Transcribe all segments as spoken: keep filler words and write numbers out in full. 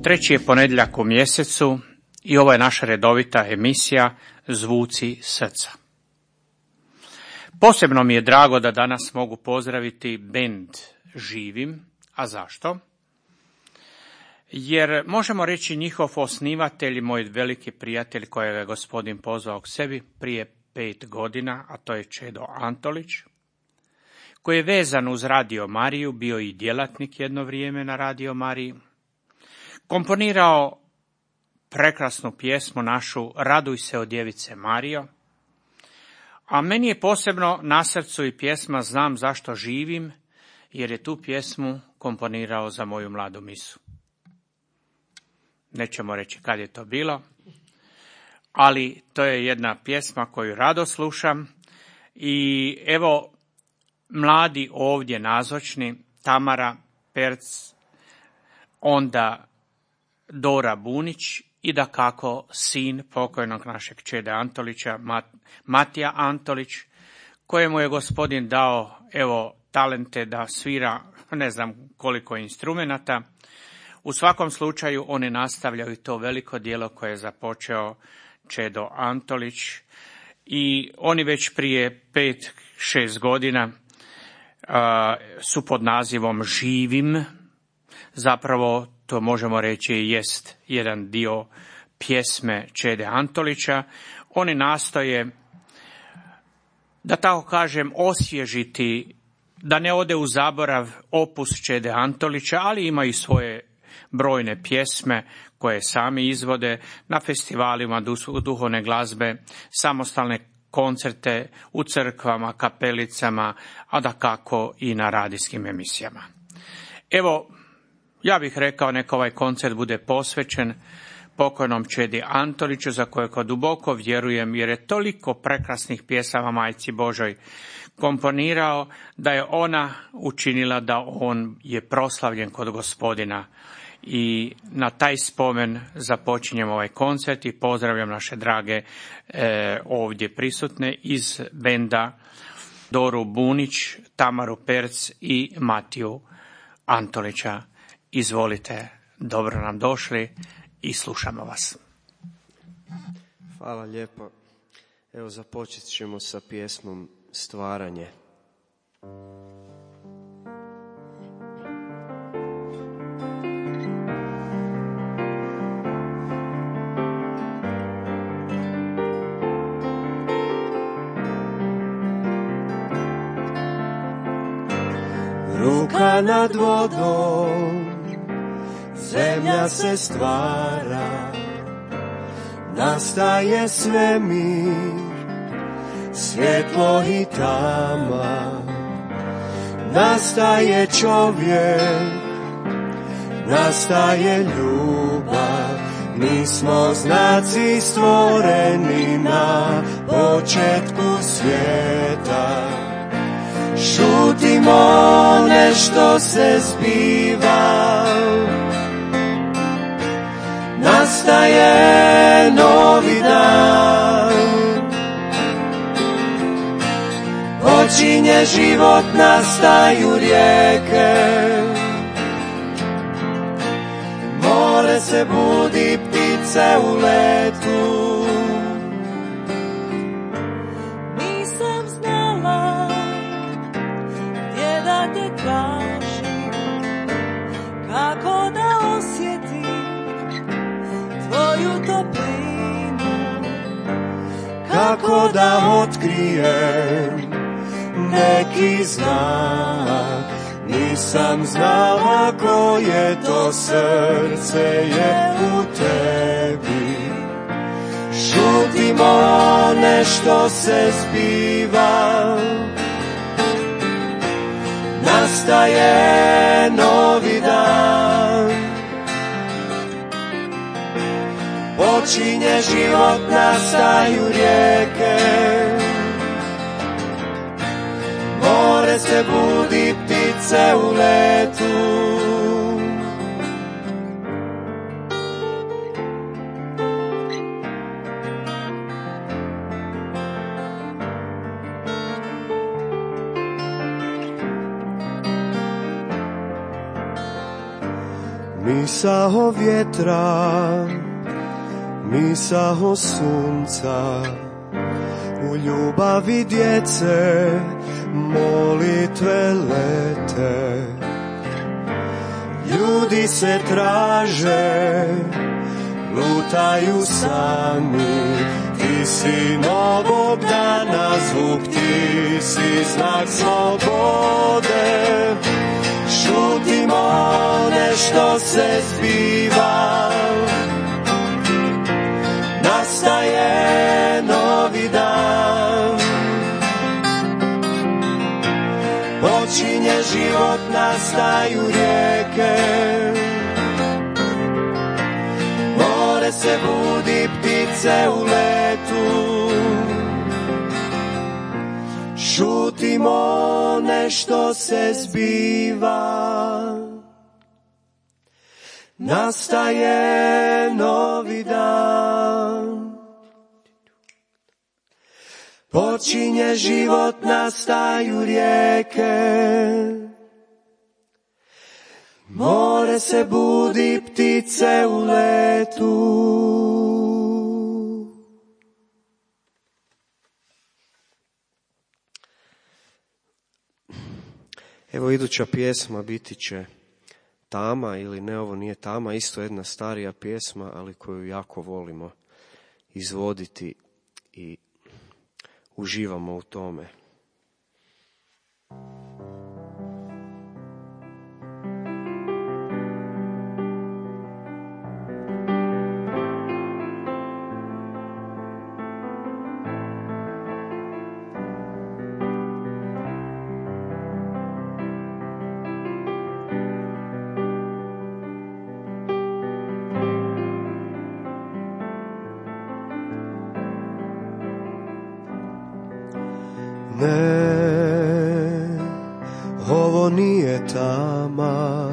Treći je ponedjeljak u mjesecu i ovo je naša redovita emisija Zvuci srca. Posebno mi je drago da danas mogu pozdraviti bend Živim. A zašto? Jer možemo reći njihov osnivatelj, moj veliki prijatelj kojega je gospodin pozvao k sebi prije pet godina, a to je Čedo Antolić, koji je vezan uz Radio Mariju, bio i djelatnik jedno vrijeme na Radio Mariji, komponirao prekrasnu pjesmu našu Raduj se o djevice Marijo, a meni je posebno na srcu i pjesma Znam zašto živim, jer je tu pjesmu komponirao za moju mladu misu. Nećemo reći kad je to bilo, ali to je jedna pjesma koju rado slušam i evo mladi ovdje nazočni, Tamara Perc, onda Dora Bunić i dakako sin pokojnog našeg Čede Antolića, Matija Antolić, kojemu je gospodin dao evo talente da svira ne znam koliko instrumenata. U svakom slučaju oni nastavljaju to veliko djelo koje je započeo Čedo Antolić i oni već prije pet, šest godina uh, su pod nazivom Živim. Zapravo to možemo reći jest jedan dio pjesme Čede Antolića. Oni nastoje, da tako kažem, osvježiti, da ne ode u zaborav opus Čede Antolića, ali ima i svoje brojne pjesme koje sami izvode na festivalima duhovne glazbe, samostalne koncerte u crkvama, kapelicama, a dakako i na radijskim emisijama. Evo, ja bih rekao neka ovaj koncert bude posvećen pokojnom Čedi Antoliću, za kojeg duboko vjerujem, jer je toliko prekrasnih pjesama Majci Božoj komponirao, da je ona učinila da on je proslavljen kod gospodina. I na taj spomen započinjemo ovaj koncert i pozdravljam naše drage e, ovdje prisutne iz benda Doru Bunić, Tamaru Perc i Matiju Antolića. Izvolite, dobro nam došli i slušamo vas. Hvala lijepo. Evo započet ćemo sa pjesmom Stvaranje. Ruka nad vodom, zemlja se stvara, nastaje svemir, svjetlo i tama, nastaje čovjek, nastaje ljubav, mi smo znaci stvoreni na početku svijeta. Šutimo nešto se zbiva, nastaje novi dan, počinje život, nastaju rijeke, more se budi, ptice u letu. Kako da osjetim tvoju toplinu, kako da otkrijem neki znak, nisam znala koje to srce je u tebi. Šutimo, nešto se zbiva, nastaje novi dan, počinje život, nastaju rijeke, more se budi, ptice u letu. Misao vjetra, misao sunca, u ljubavi djece molitve lete. Ljudi se traže, lutaju sami, ti si novog dana zvuk, ti si znak slobode. Šutimo nešto se zbiva, nastaje novi dan. Počinje život, nastaju rijeke, more se budi, ptice u letu. Šutimo, nešto se zbiva, nastaje novi dan. Počinje život, nastaju rijeke, more se budi, ptice u letu. Evo iduća pjesma biti će Tama ili ne, ovo nije Tama, isto jedna starija pjesma, ali koju jako volimo izvoditi i uživamo u tome. Ne, ovo nije tama,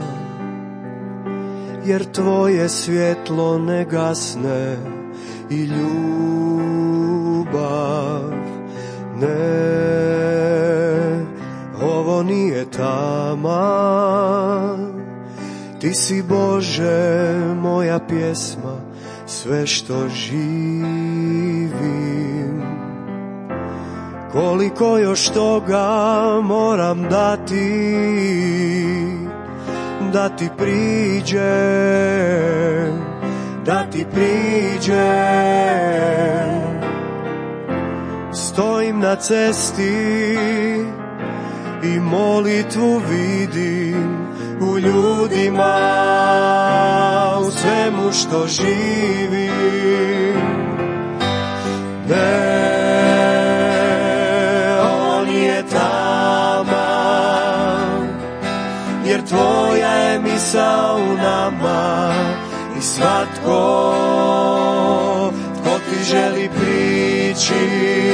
jer tvoje svjetlo ne gasne i ljubav. Ne, ovo nije tama, ti si Bože moja pjesma, sve što živim. Koliko još toga moram dati, da ti priđem, da ti priđem. Stojim na cesti i molitvu vidim u ljudima, u svemu što živim. Ne, jer tvoja je misao u nama i svatko tko ti želi prići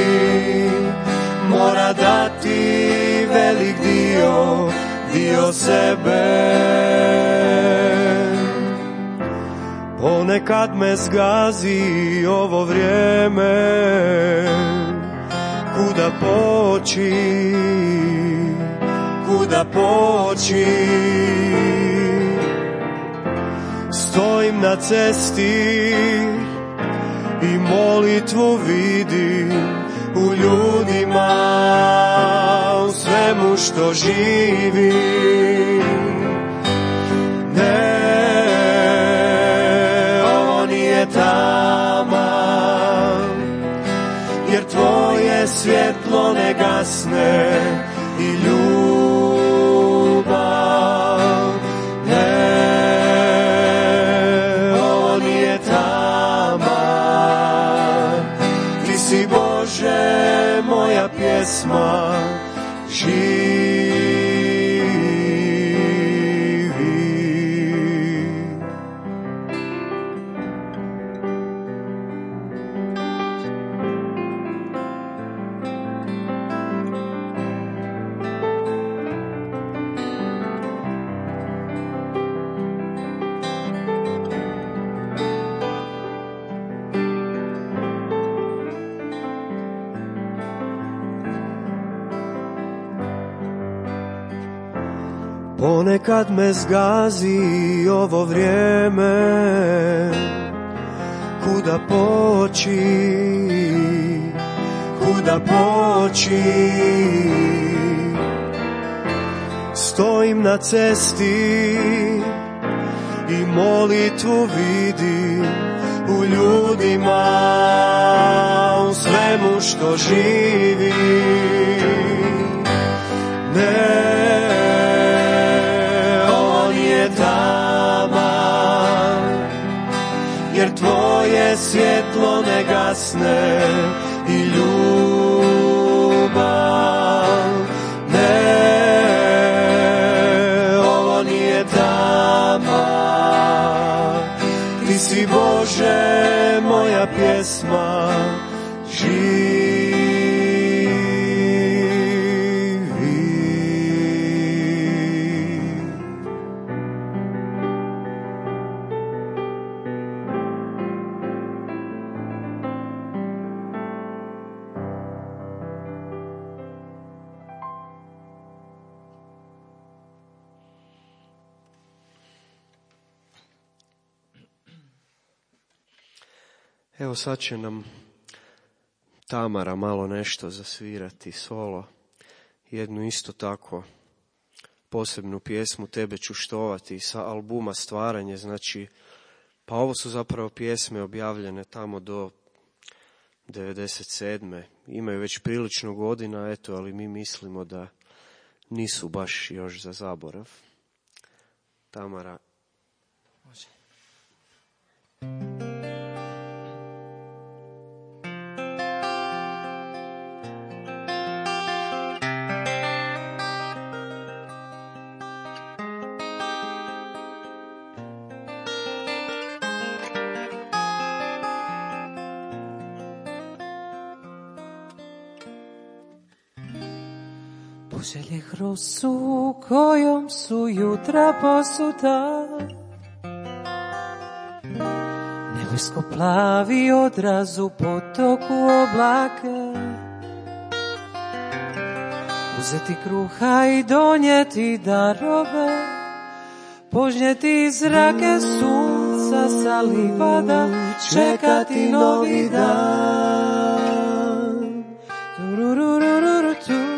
mora dati velik dio, dio sebe. Ponekad me zgazi ovo vrijeme, kuda poći, kuda poći. Stojim na cesti i molitvu vidim u ljudima, u svemu što živim. Ne, ovo nije tama, jer tvoje svjetlo ne gasne i ljubav. Ne, ovo nije tama, ti si Bože moja pjesma, živi. Ponekad me zgazi ovo vrijeme, kuda poći, kuda poći. Stojim na cesti i molitvu vidim u ljudima, u svemu što živi. Ne, ovo nije tama, jer tvoje svjetlo ne gasne i ljubav. Ne, ovo nije tama, ti si Bože moja pjesma živi. Evo sad će nam Tamara malo nešto zasvirati solo, jednu isto tako posebnu pjesmu Tebe ću štovati sa albuma Stvaranje. Znači, pa ovo su zapravo pjesme objavljene tamo do devedeset sedme. Imaju već prilično godina, eto, ali mi mislimo da nisu baš još za zaborav. Tamara. Može. Poželjeh rosu kojom su jutra posuta, nebojsko plavi odraz u potoku oblaka. Uzeti kruha i donijeti darove, požnjeti zrake sunca sa livada, čekati novi dan. Tururururu, tu.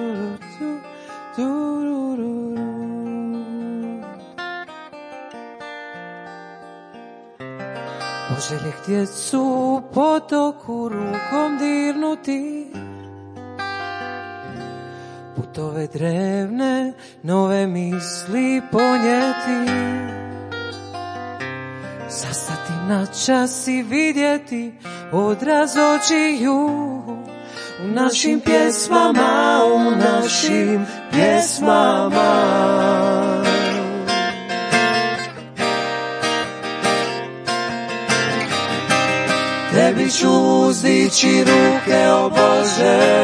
Poželjeh djecu u potoku rukom dirnuti, putove drevne, nove misli ponijeti, zastati na čas i vidjeti odraz očiju u našim pjesmama, u našim pjesmama. Tebi ću uzdići ruke, o Bože,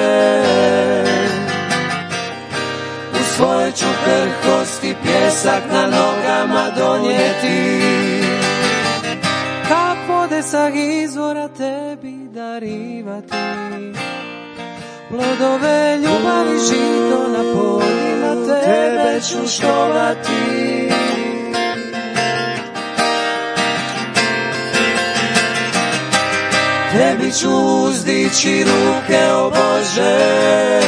u svojoj ću krhkosti pjesak na nogama donijeti. Kap vode sa izvora tebi darivati, plodove ljubavi žito na poljima tebe ću štovati. Tebi ću uzdići ruke, o Bože,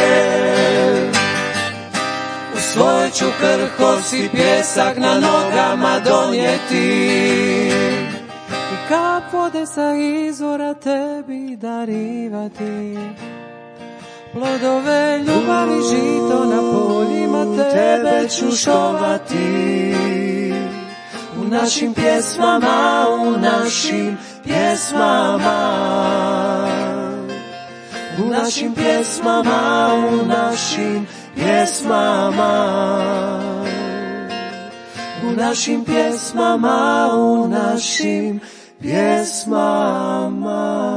u svojoj ću krhkosti pjesak na nogama donijeti. I kap vode sa izvora tebi darivati, plodove ljubavi žito na poljima tebe ću štovati. U našim pjesmama, u našim pjesmama, u našim pjesmama, u našim pjesmama, u našim pjesmama, u našim pjesmama.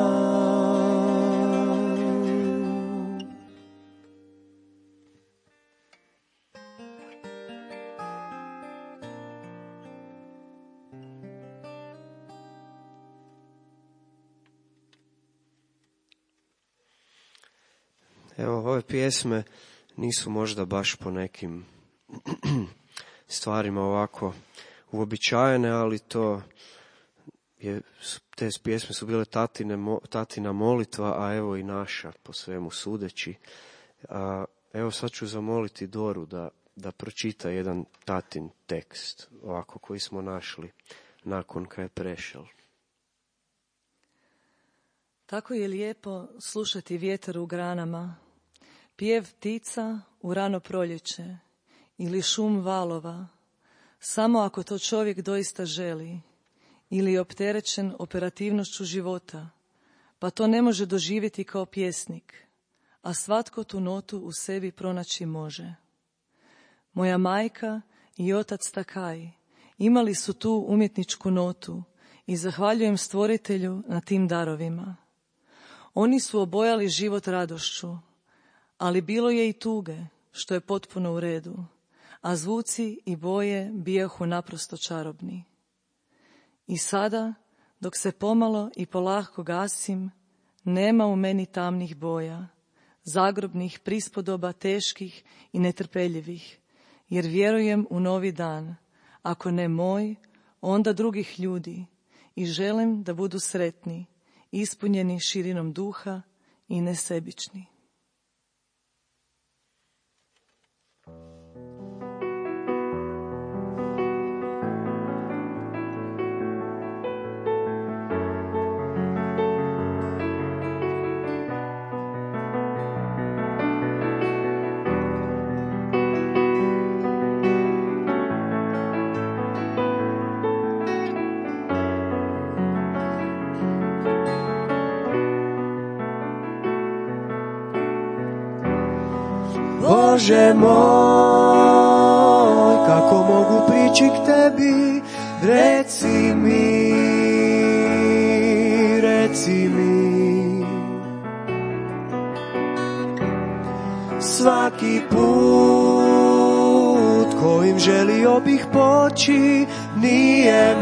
Evo, ove pjesme nisu možda baš po nekim stvarima ovako uobičajene, ali to je, te pjesme su bile tatine, tatina molitva, a evo i naša po svemu sudeći. A, evo sad ću zamoliti Doru da, da pročita jedan tatin tekst, ovako koji smo našli nakon kad je prešel. Tako je lijepo slušati vjetar u granama, pjev ptica u rano proljeće ili šum valova, samo ako to čovjek doista želi ili je opterećen operativnošću života, pa to ne može doživjeti kao pjesnik, a svatko tu notu u sebi pronaći može. Moja majka i otac Takaj imali su tu umjetničku notu i zahvaljujem stvoritelju na tim darovima. Oni su obojali život radošću, ali bilo je i tuge, što je potpuno u redu, a zvuci i boje bijahu naprosto čarobni. I sada, dok se pomalo i polako gasim, nema u meni tamnih boja, zagrobnih prispodoba teških i netrpeljivih, jer vjerujem u novi dan, ako ne moj, onda drugih ljudi, i želim da budu sretni, ispunjeni širinom duha i nesebični. Bože moj, kako mogu prići k tebi, reci mi, reci mi. Svaki put kojim želio bih poći, nije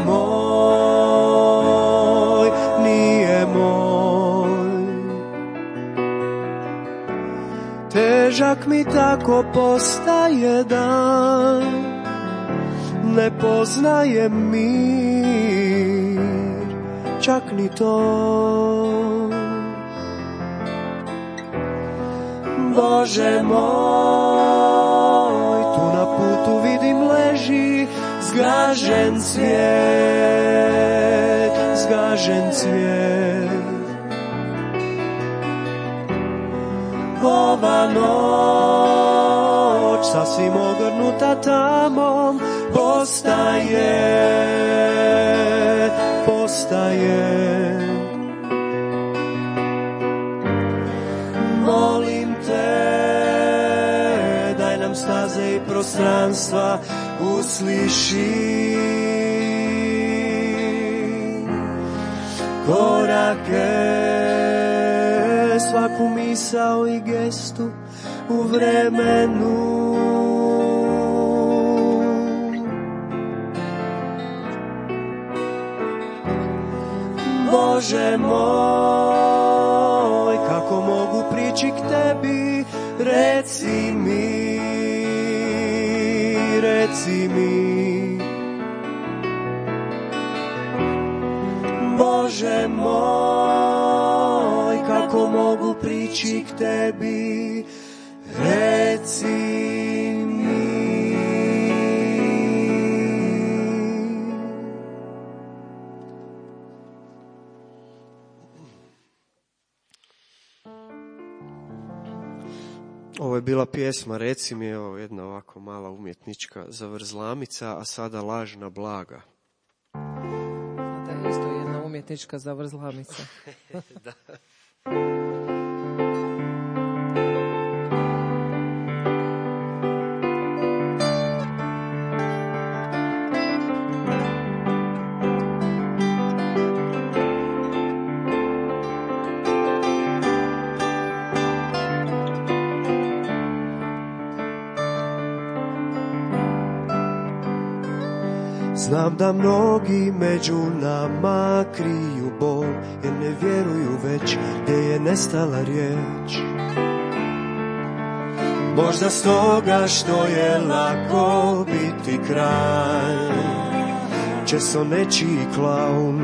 moj, nije moj. Težak mi tako postaje dan, ne poznajem mir, čak ni to. Bože moj, tu na putu vidim leži zgažen cvijet, zgažen cvijet. Ova noć, sasvim ogrnuta tamom, postaje, postaje. Molim te, daj nam staze i prostranstva, usliši korake, svaku misao i gestu u vremenu. Bože moj, kako mogu prići k tebi, reci mi, reci mi. Bože moj, kako mogu prići k tebi, reci mi. Ovo je bila pjesma Reci mi, evo jedna ovako mala umjetnička zavrzlamica, a sada Lažna blaga. Da je isto jedna umjetnička zavrzlamica. Da. Znam da mnogi među nama kriju bol, jer ne vjeruju već gdje je nestala riječ. Možda stoga što je lako biti kralj, često nečiji klaun.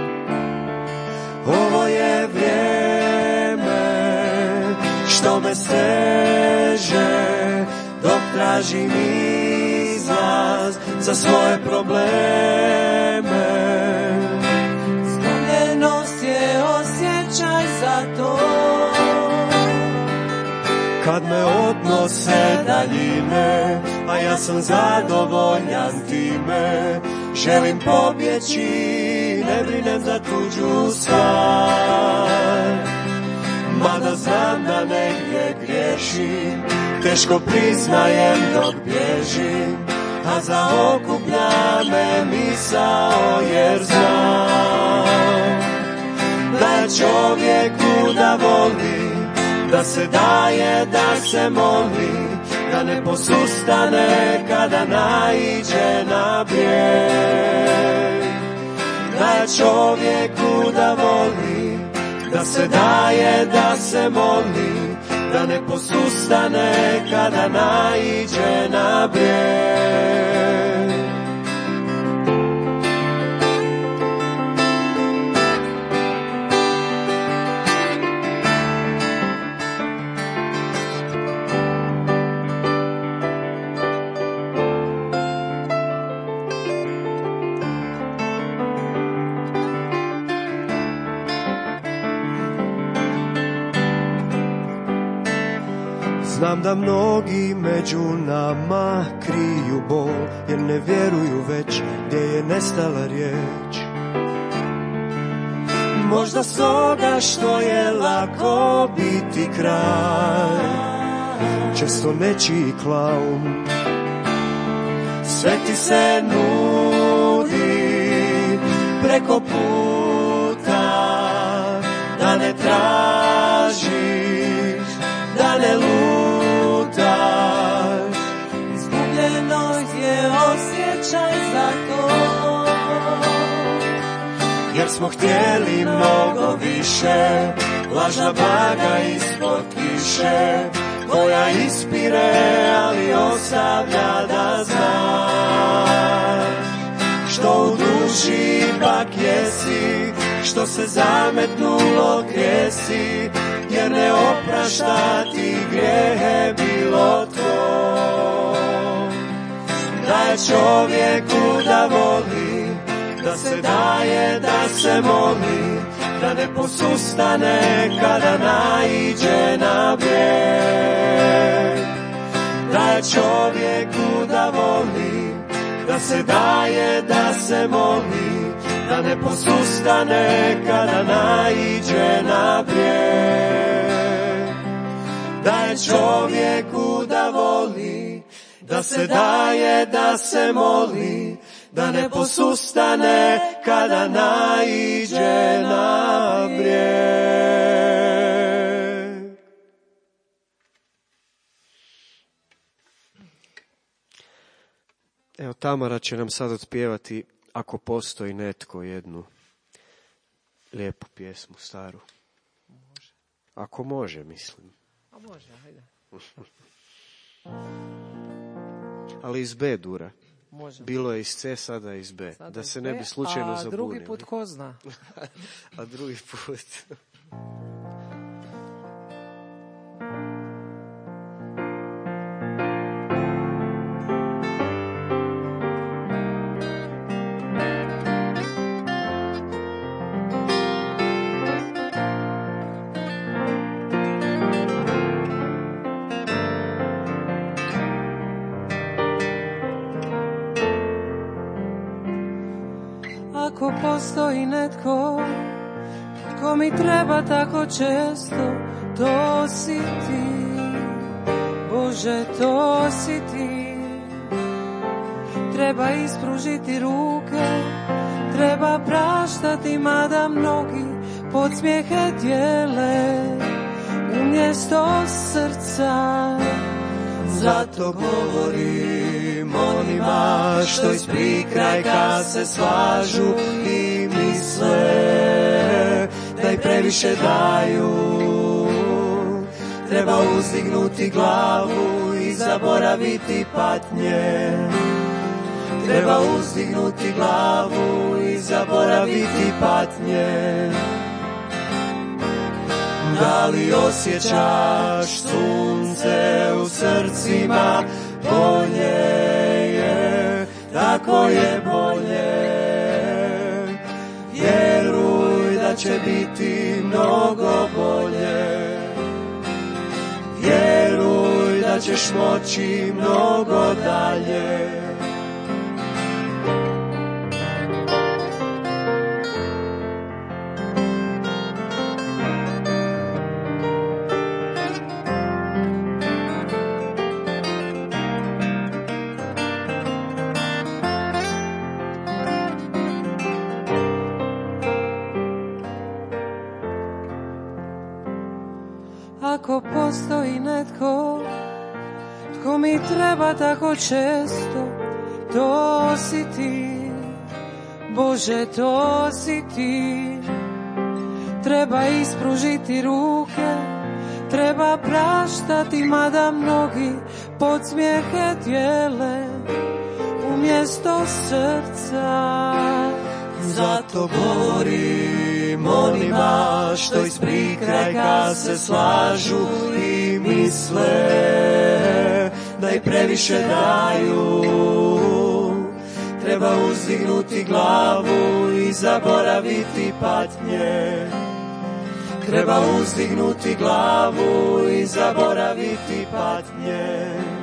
Ovo je vrijeme što me steže, dok tražim izlaz za svoje probleme. Zgubljenost je osjećaj za to, kad me odnose daljine, a ja sam zadovoljan time. Želim pobjeći, ne brinem za tuđu stvar. Mada znam da negdje griješim, teško priznajem dok bježim, a zaokuplja me misao jer znam da je čovjeku da voli, da se daje, da se moli, da ne posustane kada naiđe na brijeg. Da je čovjeku da voli, da se daje, da se moli, da ne posustane kada naiđe na brijeg. Znam da mnogi među nama kriju bol, jer ne vjeruju već gdje je nestala riječ. Možda stoga što je lako biti kralj, često nečiji klaun. Sve ti se nudi preko puta, da ne tražiš, da ne lutaš. Izgubljenost je osjećaj za to, jer smo htjeli mnogo više, lažna blaga ispod kiše, koja ispire, ali ostavlja da znaš što u duši ipak jesi, što se zametnulo grijesi, jer ne oprašta ti grijehe bilo tvoj. Da je čovjeku da voli, da se daje, da se moli, da ne posustane kada naiđe na brijeg. Da je čovjeku da voli, da se daje, da se moli, da ne posustane kada naiđe na brijeg. Da je čovjeku da voli, da se daje, da se moli, da ne posustane kada naiđe na brijeg. Evo, Tamara će nam sad otpjevati Ako postoji netko, jednu lijepu pjesmu staru. Može. Ako može, mislim. A može, ajde. Ali iz B dura. Može. Bilo je iz C, sada iz B. Sada da se iz ne B, bi slučajno a zabunili. drugi put ko zna. A drugi put... ako postoji netko ko mi treba tako često, to si ti, Bože, to si ti. Treba ispružiti ruke, treba praštati, mada mnogi podsmijehe dijele umjesto srca. Zato govorim onima što iz prikrajka se slažu i misle da i previše daju, treba uzdignuti glavu i zaboraviti patnje. Treba uzdignuti glavu i zaboraviti patnje. Da li osjećaš sunce u srcima? Bolje je, tako je bolje. Vjeruj da će biti mnogo bolje. Vjeruj da ćeš moći mnogo dalje. Ako postoji netko tko mi treba tako često, to si ti, Bože, to si ti. Treba ispružiti ruke, treba praštati, mada mnogi podsmijehe dijele umjesto srca. Zato govorim onima što iz prikrajka se slažu i misle da i previše daju. Treba uzdignuti glavu i zaboraviti patnje. Treba uzdignuti glavu i zaboraviti patnje.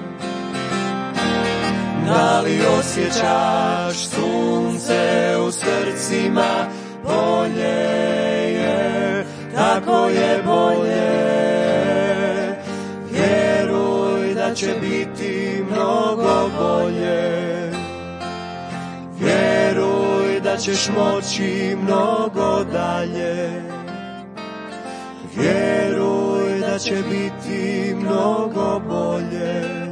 Da li osjećaš sunce u srcima? Bolje je, tako je bolje. Vjeruj da će biti mnogo bolje. Vjeruj da ćeš moći mnogo dalje. Vjeruj da će biti mnogo bolje.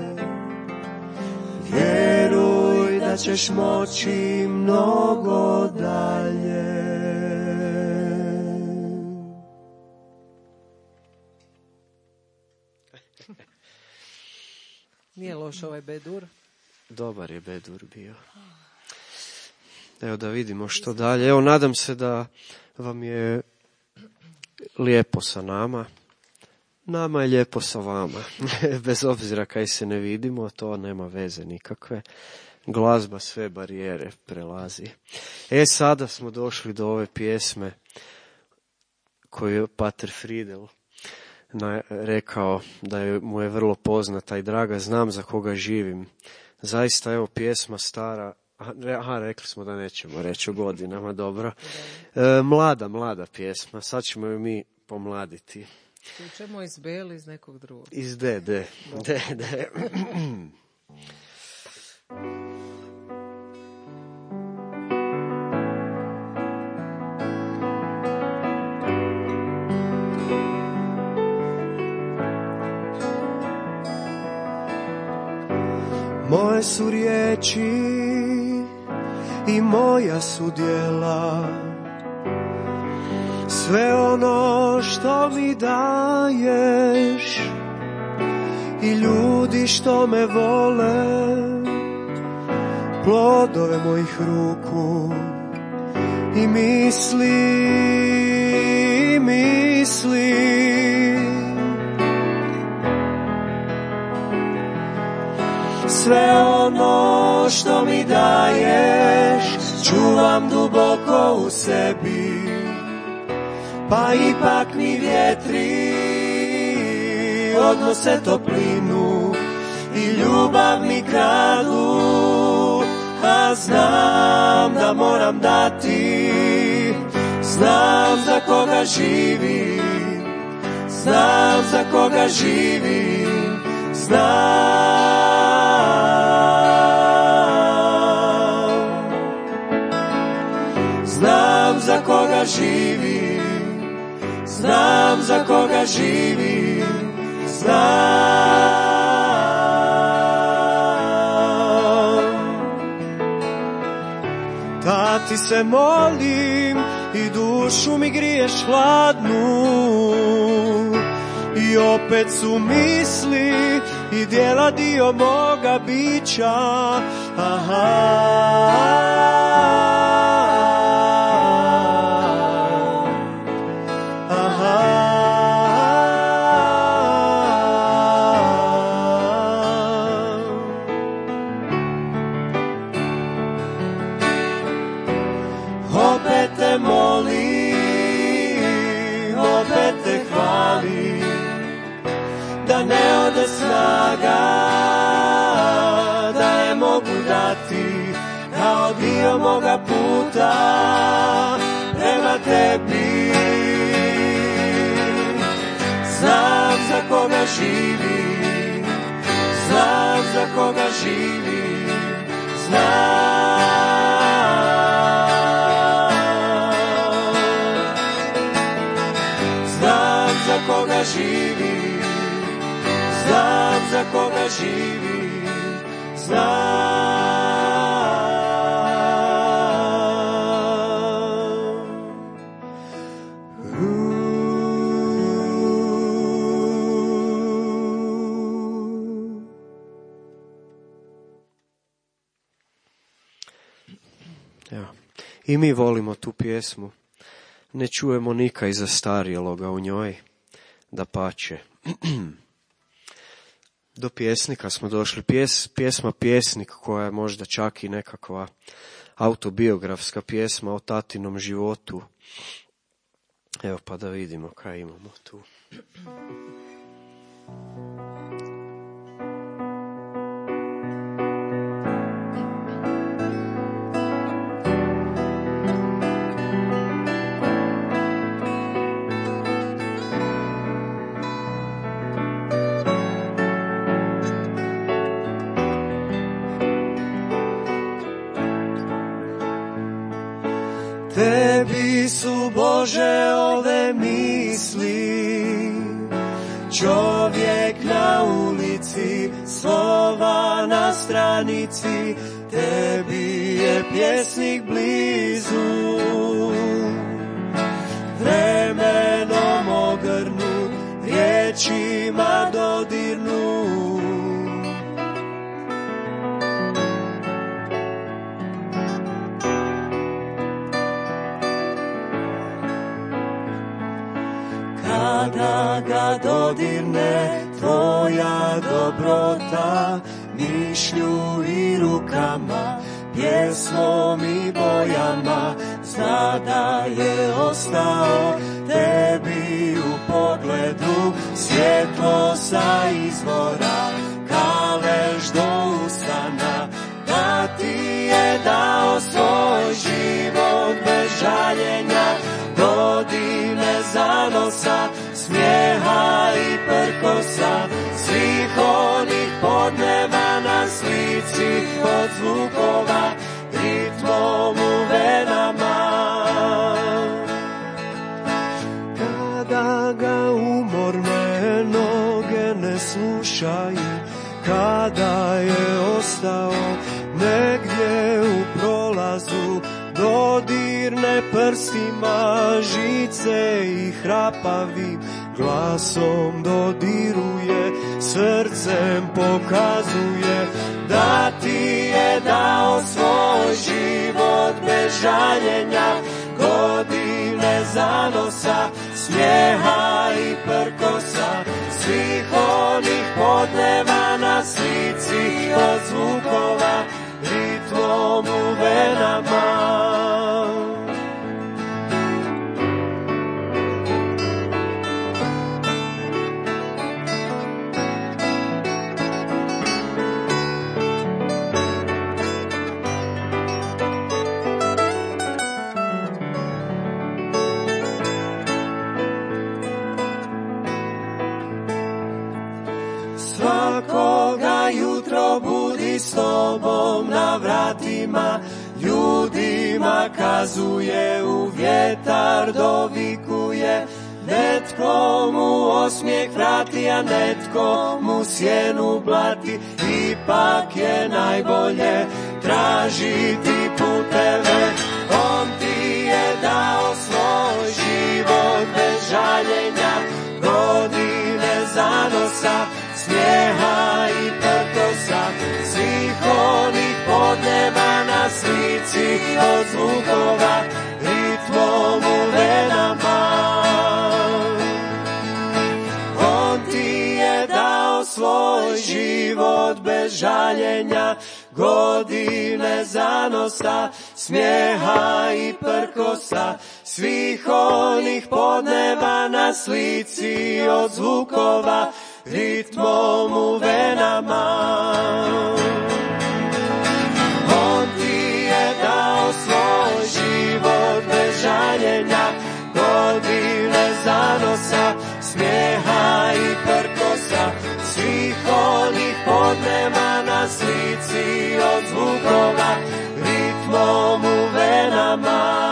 Vjeruj da ćeš moći mnogo dalje. Nije loš ovaj bedur. Dobar je bedur bio. Evo da vidimo što dalje. Evo nadam se da vam je lijepo sa nama. Nama je lijepo sa vama. Bez obzira kaj se ne vidimo, to nema veze nikakve. Glazba sve barijere prelazi. E, sada smo došli do ove pjesme koju je Pater Friedel na, rekao da je, mu je vrlo poznata i draga. Znam za koga živim. Zaista, evo, pjesma stara. Aha, rekli smo da nećemo reći o godinama, dobro. E, mlada, mlada pjesma. Sad ćemo ju mi pomladiti. Čućemo iz Bel, iz nekog drugog. Iz D, D. D, D. Moje su riječi i moja su djela, sve ono što mi daješ i ljudi što me vole, plodove mojih ruku i misli, i misli. Sve ono što mi daješ čuvam duboko u sebi, pa ipak mi vjetri odnose toplinu i ljubav mi kradu, a znam da moram dati. Znam za koga živim, znam za koga živim, znam. Znam za koga živim, znam za koga živim, znam. Da ti se molim i dušu mi griješ hladnu i i opet su misli i djela dio moga bića. Aha. Da je mogu dati kao dio moga puta prema tebi. Znam za koga živi, znam za koga živi, znam. Znam za koga živi, znam za koga živi, znam. Evo. I mi volimo tu pjesmu. Ne čujemo nika iza starijeloga u njoj, dapače. Do pjesnika smo došli. Pjes, pjesma Pjesnik, koja je možda čak i nekakva autobiografska pjesma o tatinom životu. Evo pa da vidimo kaj imamo tu. Tebi su, Bože, ove misli, čovjek na ulici, slova na stranici, tebi je pjesnik blizu. Vremenom ogrnu, riječima dodirnu, kada ga dodirne tvoja dobrota, mišlju i rukama, pjesmom i bojama, zna da je ostao tebi u pogledu, svjetlo sa izvora, kalež do usana, da ti je dao svoj život bez žaljenja, godine zanosa, smijeha i prkosa, svih onih podneva na slici, od zvukova, ritmom u venama. Kada ga umorne noge ne slušaju, kada je ostao negdje u prolazu, dodirne prstima žice i hrapavim glasom dodiruje, srcem pokazuje da ti je dao svoj život bez žaljenja, godine zanosa, smijeha i prkosa, svih onih podneva na slici, od zvukova, ritmom u venama. Svakoga jutro budi s tobom na vratima, ljudima kazuje, u vjetar dovikuje, netko mu osmijeh vrati, a netko mu sjenu blati, ipak je najbolje tražiti puteve, on ti je dao svoj život bez žaljenja, godine zanosa, smijeha i prkosa, svih onih podneva na slici od zvukova, ritmom u venama. On ti je dao svoj život bez žaljenja, godine zanosa, smijeha i prkosa, svih onih podneva na slici od zvukova, ritmom u venama. On ti je dao svoj život bez žaljenja, godine zanosa, smijeha i prkosa, svih onih podneva na slici od zvukova, ritmom u venama.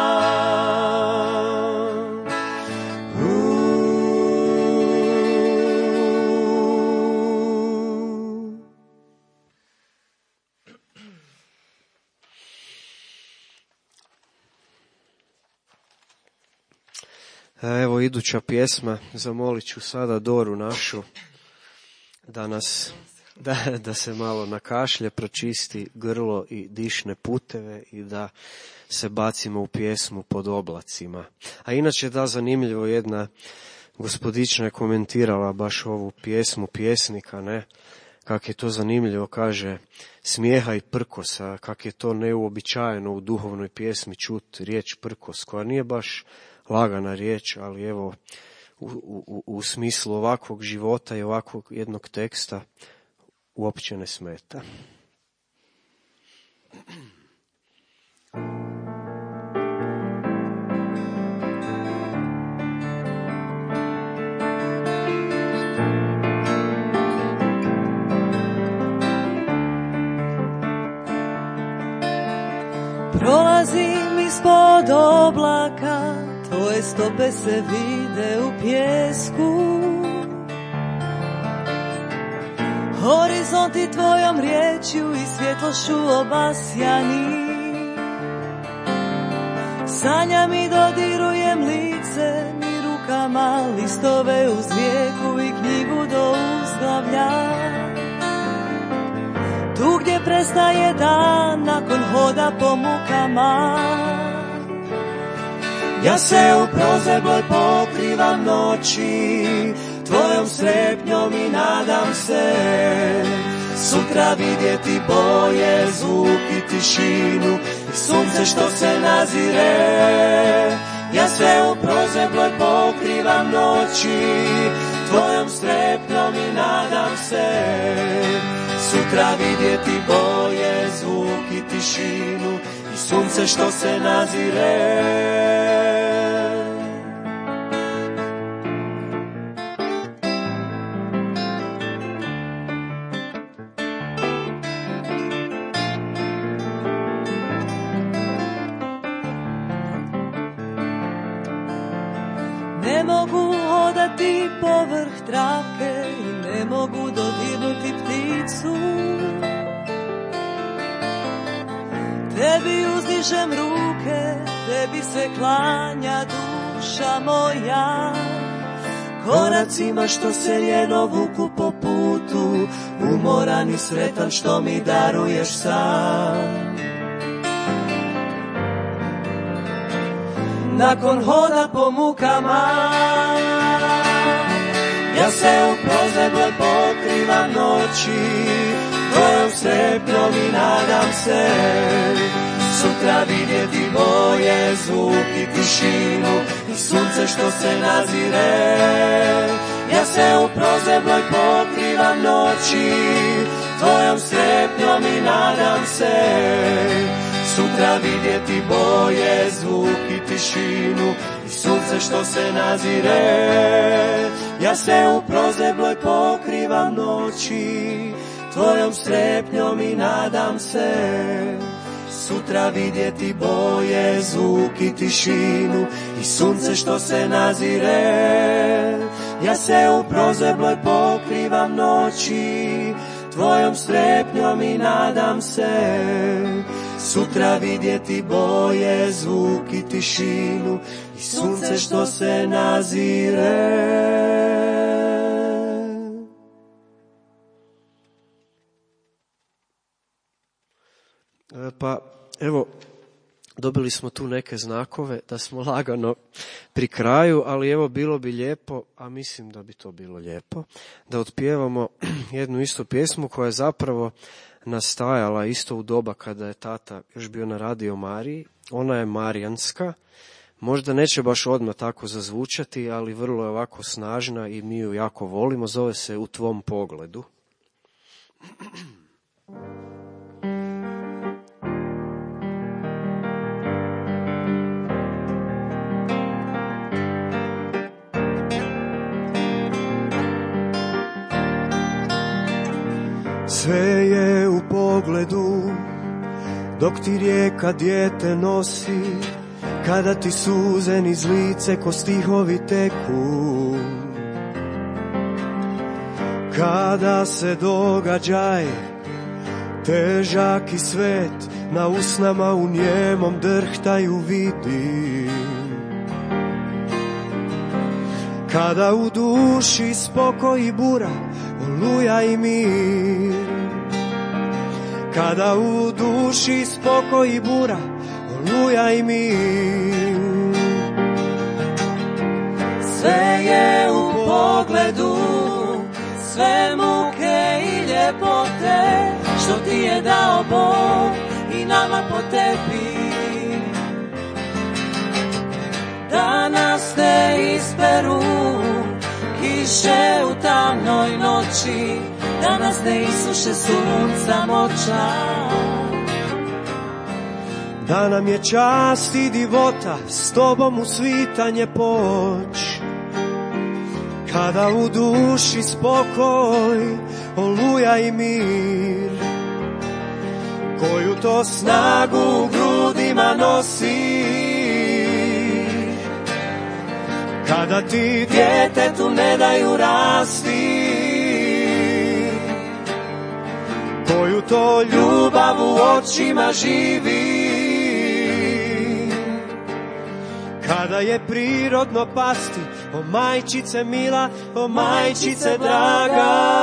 Evo iduća pjesma, zamolit ću sada Doru našu da nas, da, da se malo nakašlje, pročisti grlo i dišne puteve i da se bacimo u pjesmu Pod oblacima. A inače da, zanimljivo, jedna gospodična je komentirala baš ovu pjesmu pjesnika, ne, kak je to zanimljivo, kaže, smijeha i prkosa, kak je to neuobičajeno u duhovnoj pjesmi čut riječ prkos, koja nije baš lagana riječ, ali evo u, u, u smislu ovakvog života i ovakvog jednog teksta uopće ne smeta. Prolazim ispod oblaka, tvoje stope se vide u pjesku. Horizonti tvojom riječju i svjetlošću obasjani. Sanjam i dodirujem lice mi rukama, listove uz rijeku i knjigu do uzglavlja. Tu gdje prestaje dan nakon hoda po mukama. Ja se u prozebloj pokrivam noći, tvojom strepnjom i nadam se sutra vidjeti boje, zvuk i tišinu i sunce što se nazire. Ja se u prozebloj pokrivam noći, tvojom strepnjom i nadam se sutra vidjeti boje, zvuk i tišinu i sunce što se nazire. Ne mogu hodati povrh travke i ne mogu dodirnuti pticu. Tebi uzdižem ruke, tebi se klanja duša moja. Koracima što se ljeno vuku po putu, umoran i sretan što mi daruješ sam. Nakon hoda po mukama, ja se u prozebloj pokrivam noći, tvojom strepnjom i nadam se sutra vidjeti boje, zvuk i tišinu i sunce što se nazire. Ja se u prozebloj pokrivam noći, tvojom strepnjom i nadam se sutra vidjeti boje, zvuk i tišinu i sunce što se nazire. Ja se u prozebloj pokrivam noći, tvojom strepnjom i nadam se sutra vidjeti boje, zvuk i tišinu i sunce što se nazire. Ja se u prozebloj pokrivam noći, tvojom strepnjom i nadam se sutra vidjeti boje, zvuk i tišinu i sunce što se nazire. Pa evo, dobili smo tu neke znakove da smo lagano pri kraju, ali evo bilo bi lijepo, a mislim da bi to bilo lijepo, da otpjevamo jednu istu pjesmu koja je zapravo nastajala isto u doba kada je tata još bio na Radio Mariji. Ona je marijanska, možda neće baš odmah tako zazvučati, ali vrlo je ovako snažna i mi ju jako volimo, zove se U tvom pogledu. Sve je u pogledu, dok ti rijeka dijete nosi, kada ti suze niz lice ko stihovi teku. Kada se događaj težak i svet na usnama u njemom drhtaju vidim. Kada u duši spokoj i bura, oluja i mir. Kada u duši spokoj i bura, oluja i mir. Sve je u pogledu, sve muke i ljepote, što ti je dao Bog i nama po tebi. Da nas te isperu kiše u tamnoj noći, da nas ne isuše sunca moća. Da nam je čast i divota s tobom u svitanje poć. Kada u duši spokoj, oluja i mir. Koju to snagu u grudima nosi. Kada ti djetetu ne daju rasti. Koju to ljubav u očima živi. Kada je prirodno pasti, o majčice mila, o majčice draga.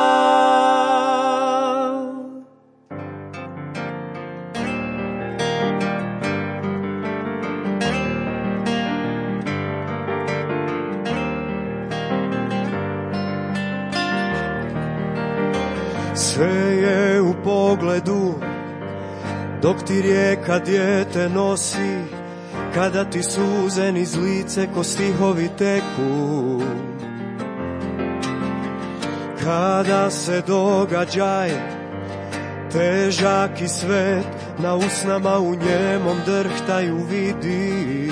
Sve je u pogledu, dok ti rijeka dijete nosi, kada ti suze niz lice ko stihovi teku. Kada se događaj težak i svet na usnama u njemom drhtaju vidi.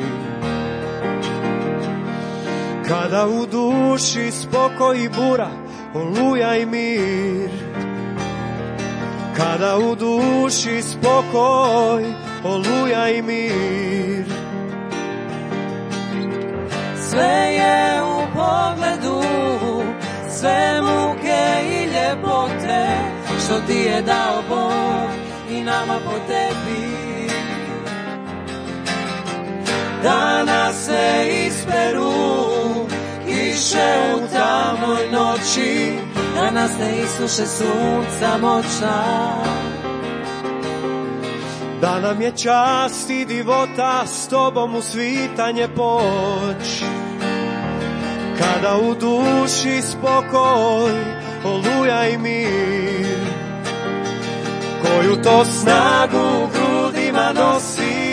Kada u duši spokoj i bura, oluja i mir. Kada u duši spokoj, oluja i mir. Sve je u pogledu, sve muke i ljepote, što ti je dao Bog i nama po tebi. Da nas se isperu kiše u tamnoj noći, da nas ne isuše sunca moća. Da nam je čast i divota s tobom u svitanje poć. Kada u duši spokoj, oluja i mir. Koju to snagu u grudima nosi.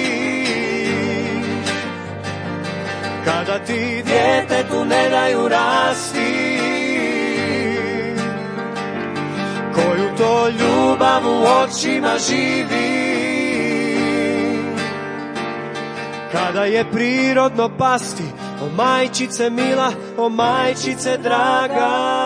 Kada ti djetetu ne daju rasti. Koju to ljubav u očima živi. Kada je prirodno pasti, o majčice mila, o majčice draga.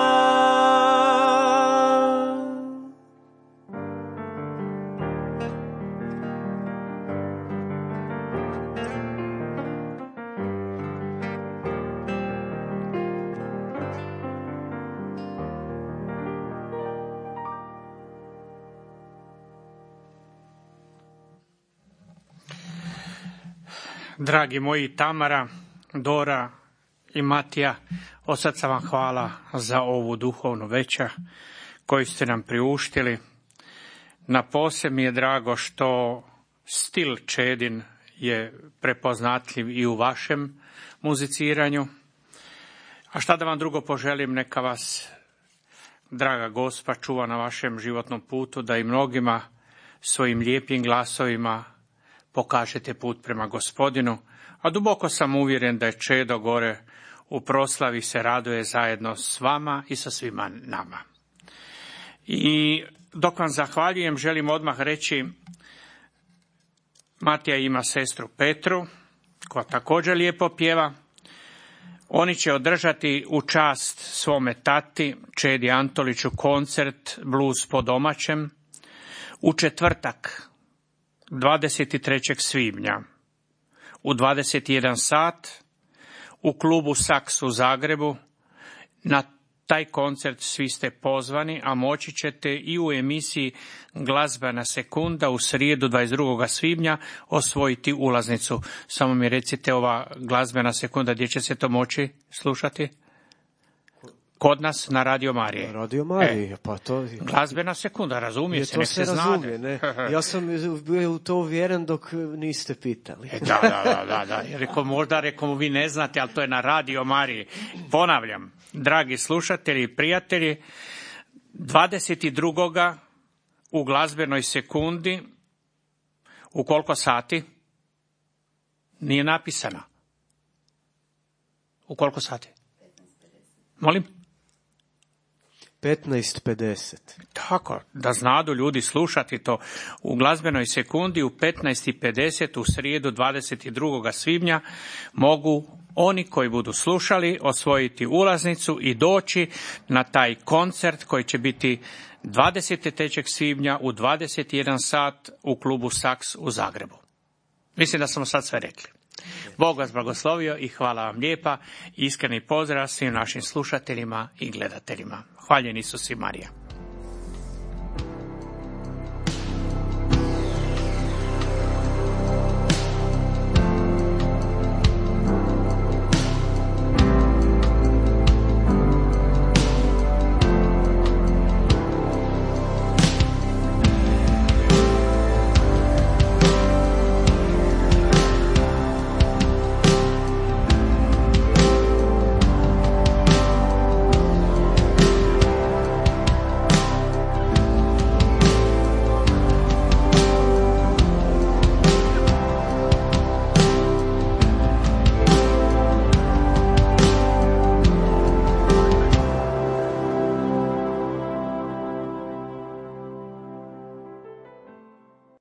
Dragi moji Tamara, Dora i Matija, od srca vam hvala za ovu duhovnu večer koju ste nam priuštili. Na posebno mi je drago što stil Čedin je prepoznatljiv i u vašem muziciranju. A šta da vam drugo poželim, neka vas, draga Gospa, čuva na vašem životnom putu, da i mnogima svojim lijepim glasovima pokažete put prema Gospodinu, a duboko sam uvjeren da je Čedo gore u proslavi se raduje zajedno s vama i sa svima nama. I dok vam zahvaljujem, želim odmah reći, Matija ima sestru Petru, koja također lijepo pjeva. Oni će održati u čast svome tati, Čedi Antoliću, koncert blues po domaćem u četvrtak, dvadeset trećeg svibnja, u dvadeset jedan sat, u klubu Saks u Zagrebu. Na taj koncert svi ste pozvani, a moći ćete i u emisiji Glazbena sekunda u srijedu dvadeset drugog svibnja osvojiti ulaznicu. Samo mi recite, ova Glazbena sekunda, gdje će se to moći slušati? Kod nas na Radio Marije. Radio Marije, e, pa to... Glazbena sekunda, razumije se, nek se, se razumije, ne? Ja sam bio u to uvjeren dok niste pitali. E, da, da, da, da, da. Reko, možda reko, vi ne znate, ali to je na Radio Mariji. Ponavljam, dragi slušatelji i prijatelji, dvadeset drugog u Glazbenoj sekundi, u koliko sati? Nije napisano. U koliko sati? Molim? petnaest pedeset. Tako, da znadu ljudi slušati to u Glazbenoj sekundi u petnaest pedeset u srijedu dvadeset drugog svibnja mogu oni koji budu slušali osvojiti ulaznicu i doći na taj koncert koji će biti dvadeset trećeg svibnja u dvadeset jedan sat u klubu Saks u Zagrebu. Mislim da smo sad sve rekli. Bog vas blagoslovio i hvala vam lijepa. Iskreni pozdrav svim našim slušateljima i gledateljima. Hvaljen Isus i Marija.